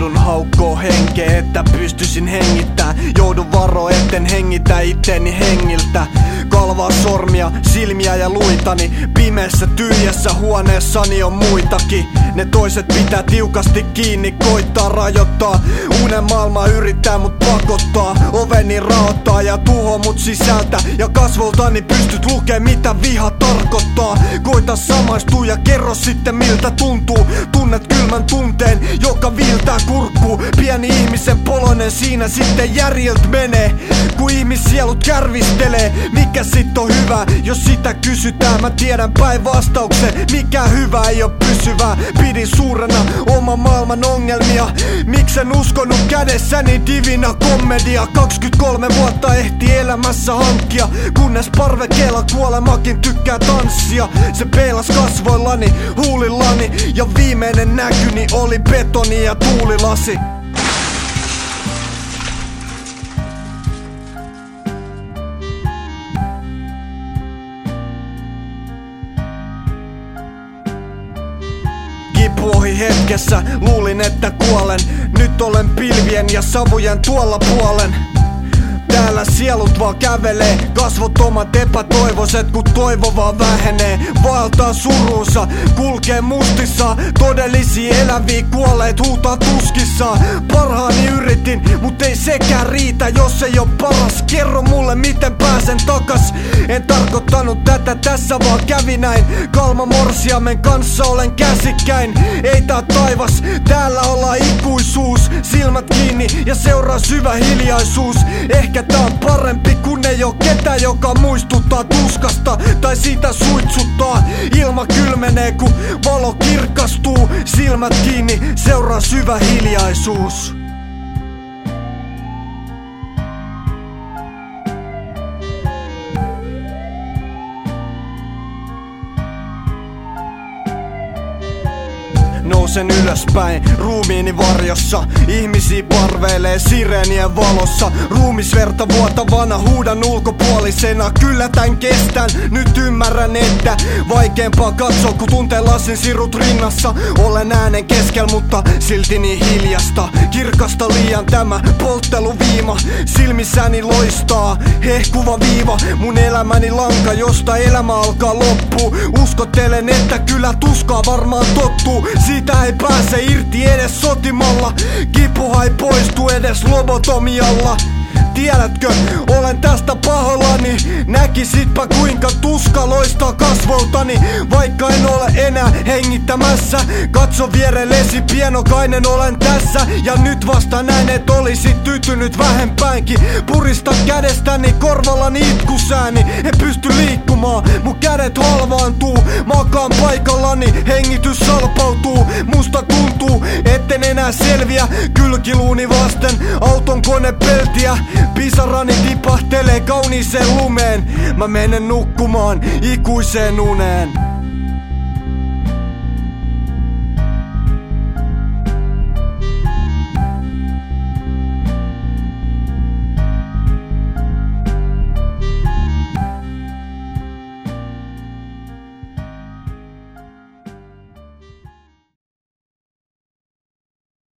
Joudun haukkoo henkeä, että pystyisin hengittää. Joudun varo, etten hengitä itteni hengiltä. Kalvaa sormia, silmiä ja luitani. Pimeässä tyhjässä huoneessani on muitakin. Ne toiset pitää tiukasti kiinni, koittaa rajoittaa. Unen maailma yrittää mut pakottaa. Oveni raottaa ja tuho mut sisältä. Ja kasvoltani pystyt lukee mitä viha tarkoittaa. Koita samaistua ja kerro sitten miltä tuntuu. Tunnet kylmän tunteen, joka viiltää kurkkuu. Pieni ihmisen polonen siinä sitten järjeltä menee. Kun ihmissielut kärvistelee, mikä sit on hyvä? Jos sitä kysytään, mä tiedän päin vastauksen. Mikä hyvä ei oo pysyvää. Pidin suurena oman maailman ongelmia. Miksen uskonut kädessäni divina komedia. 23 vuotta ehti elämässä hankkia, kunnes parvekkeella kuolemakin tykkää tanssia. Se peilas kasvoillani, huulillani, ja viimeinen näkyni oli betoni ja tuulilasi. Kipu ohi hetkessä, luulin että kuolen. Nyt olen pilvien ja savujen tuolla puolen. Täällä sielut vaan kävelee, kasvottomat epätoivoiset kun toivo vaan vähenee. Vaeltaa surunsa, kulkee mustissa, todellisia eläviä kuolleet huutaa tuskissaan. Parhaani yritin, mut ei sekään riitä, jos ei oo paras. Kerro mulle miten pääsen takas. En tarkoittanut tätä, tässä vaan kävi näin. Kalma morsiamen kanssa olen käsikkäin. Ei tää taivas, täällä ollaan ikuisuus. Silmät kiinni ja seuraa syvä hiljaisuus. Ehkä tää on parempi kun ei oo ketään, joka muistuttaa tuskasta tai siitä suitsuttaa. Ilma kylmenee kun valo kirkastuu. Silmät kiinni, seuraa syvä hiljaisuus. Nousen ylöspäin ruumiini varjossa. Ihmisiä parveilee sireenien valossa. Ruumisverta vuotavana huudan ulkopuolisena. Kyllä tän kestän, nyt ymmärrän että vaikeampaa katsoa kun tuntee lasin sirut rinnassa. Olen äänen keskel mutta silti niin hiljasta. Kirkasta liian tämä poltteluviima. Silmissäni loistaa hehkuva viiva. Mun elämäni lanka josta elämä alkaa loppuu. Uskottelen että kyllä tuskaa varmaan tottuu. Siitä ei pääse irti edes sotimalla. Kipuha ei poistu edes lobotomialla. Tiedätkö, olen tästä pahoillani. Näkisitpä kuinka tuska loistaa kasvoltani. Vaikka en ole enää hengittämässä. Katso vierellesi pienokainen olen tässä. Ja nyt vasta näin et olisit tytynyt vähempäänkin. Purista kädestäni korvallani itkusääni. En pysty liikkumaan, mun kädet halvaantuu. Makaan paikallani, hengitys salpautuu. Musta tuntuu, etten enää selviä kylkiluuni vasten auton konepeltiä. Pisarani tipahtelee kauniiseen lumeen. Mä menen nukkumaan ikuiseen uneen.